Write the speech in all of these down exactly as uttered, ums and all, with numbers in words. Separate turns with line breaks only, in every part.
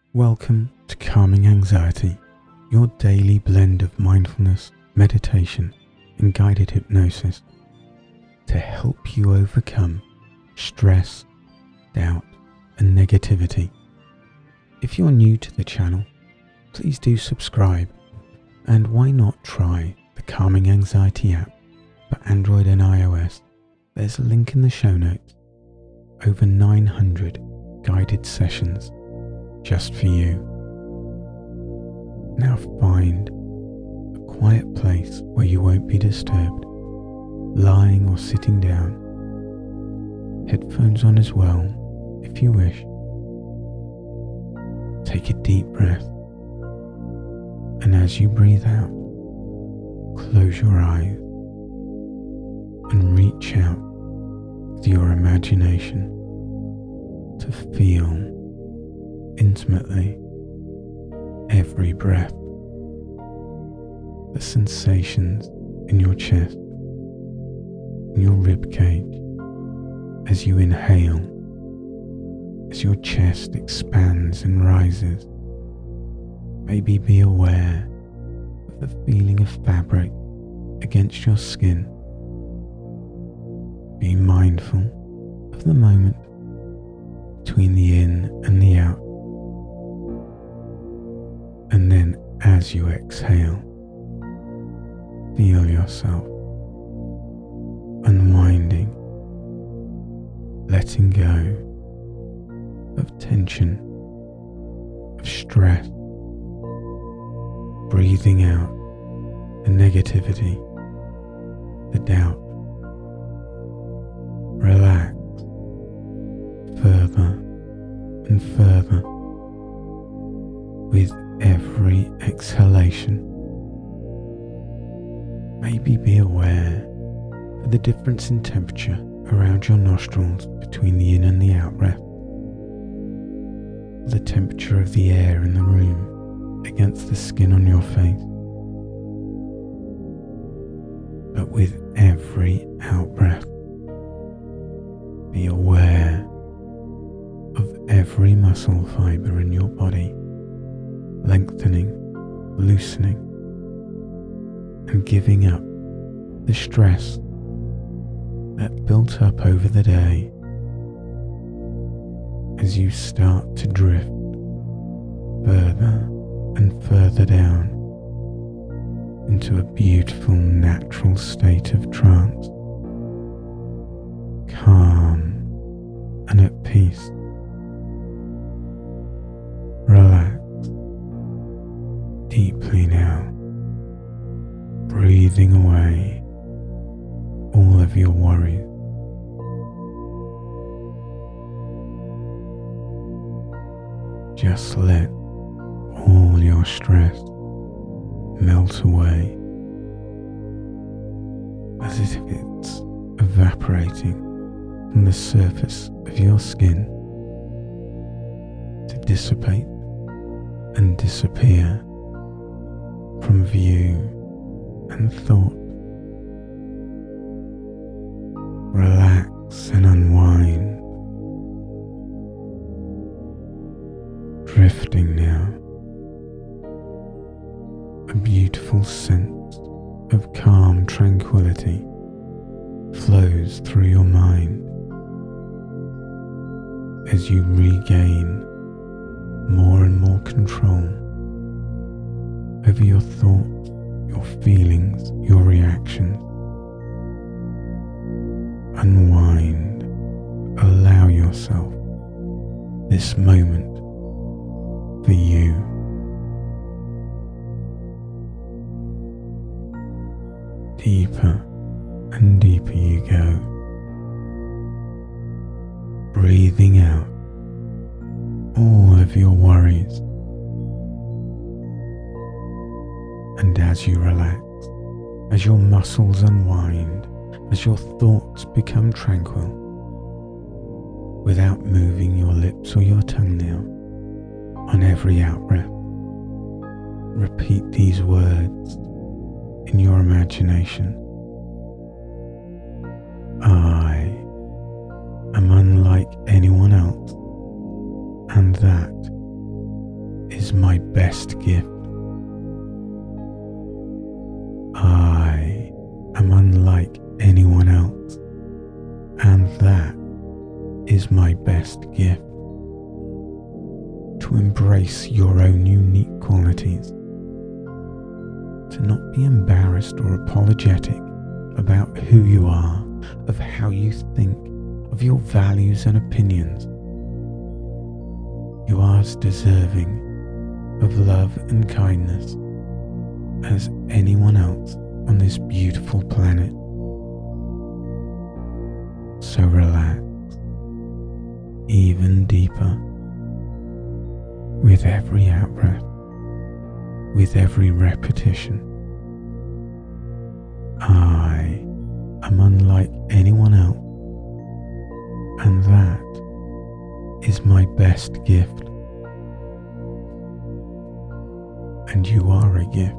Welcome to Calming Anxiety, your daily blend of mindfulness, meditation, and guided hypnosis to help you overcome stress, doubt, and negativity. If you're new to the channel, please do subscribe, and why not try the Calming Anxiety app for Android and iOS. There's a link in the show notes. Over nine hundred guided sessions just for you. Now find a quiet place where you won't be disturbed, lying or sitting down. Headphones on as well, if you wish. Take a deep breath, and as you breathe out, close your eyes and reach out with your imagination to feel intimately every breath, the sensations in your chest, in your rib cage, as you inhale, as your chest expands and rises. Maybe be aware of the feeling of fabric against your skin. Be mindful of the moment between the in and the out. And then as you exhale, feel yourself unwinding, letting go of tension, of stress, breathing out the negativity, the doubt. Relax further and further with every exhalation. Maybe be aware of the difference in temperature around your nostrils between the in and the out breath. The temperature of the air in the room against the skin on your face. But with every out breath, be aware of every muscle fiber in your body lengthening, loosening, and giving up the stress that built up over the day as you start to drift further and further down into a beautiful natural state of trance, calm and at peace. Relax deeply now, breathing away all of your worries. Just let all your stress melt away as if it's evaporating from the surface of your skin to dissipate and disappear from view and thought. Relax and unwind, drifting now. A beautiful sense of calm tranquility flows through your mind as you regain more and more control over your thoughts, your feelings, your reactions. Unwind, allow yourself this moment for you. Deeper and deeper you go, breathing out all of your worries. And as you relax, as your muscles unwind, as your thoughts become tranquil, without moving your lips or your tongue now, on every out-breath, repeat these words in your imagination. I am unlike anyone else, and that is my best gift. I am unlike anyone else, and that is my best gift. To embrace your own unique qualities, to not be embarrassed or apologetic about who you are, of how you think, of your values and opinions. You are as deserving of love and kindness as anyone else on this beautiful planet. So relax even deeper with every out-breath, with every repetition. I am unlike anyone else, and that is my best gift. And you are a gift.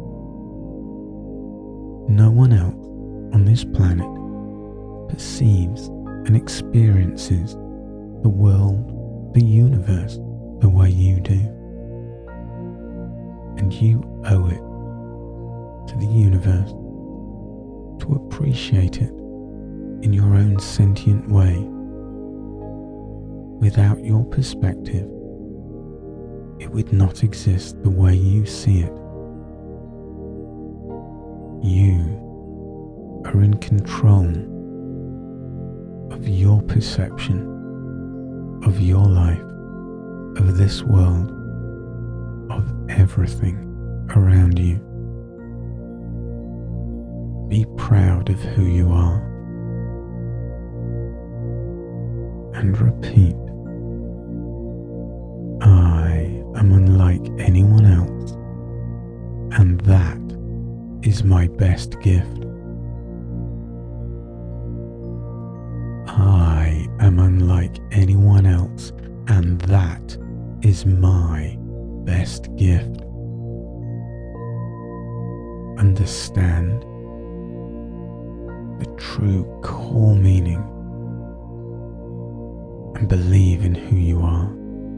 No one else on this planet perceives and experiences the world, the universe, the way you do. And you owe it to the universe to appreciate it in your own sentient way. Without your perspective, it would not exist the way you see it. You are in control of your perception, of your life, of this world, of everything around you. Be proud of who you are and repeat, I am unlike anyone else, and that is my best gift. I am unlike anyone else, and that is my best gift. Understand the true core meaning and believe in who you are.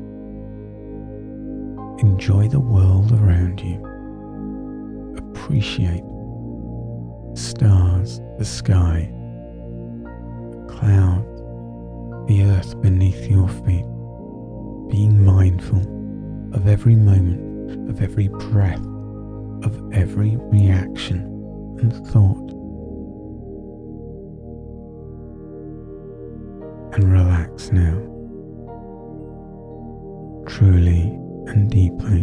Enjoy the world around you. Appreciate the stars, the sky, the clouds, the earth beneath your feet. Being mindful of every moment, of every breath, of every reaction and thought. And relax now, truly and deeply.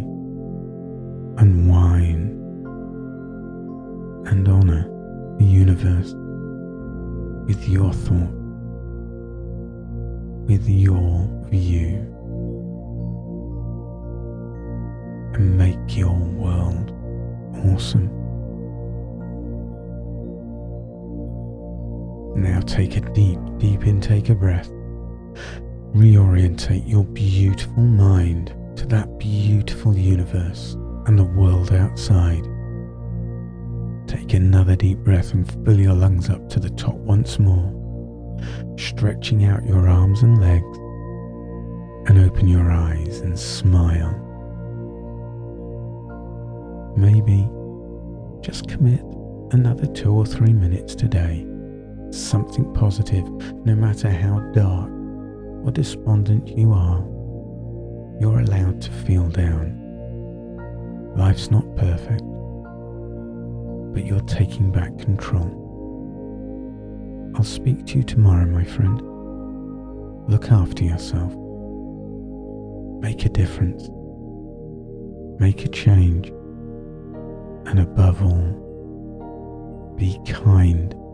Unwind and honor the universe with your thought, with your view, and make your world awesome. Now take a deep, deep intake of breath. Reorientate your beautiful mind to that beautiful universe and the world outside. Take another deep breath and fill your lungs up to the top once more, stretching out your arms and legs, and open your eyes and smile. Maybe just commit another two or three minutes today. Something positive, no matter how dark or despondent you are. You're allowed to feel down. Life's not perfect, but you're taking back control. I'll speak to you tomorrow, my friend. Look after yourself. Make a difference. Make a change. And above all, be kind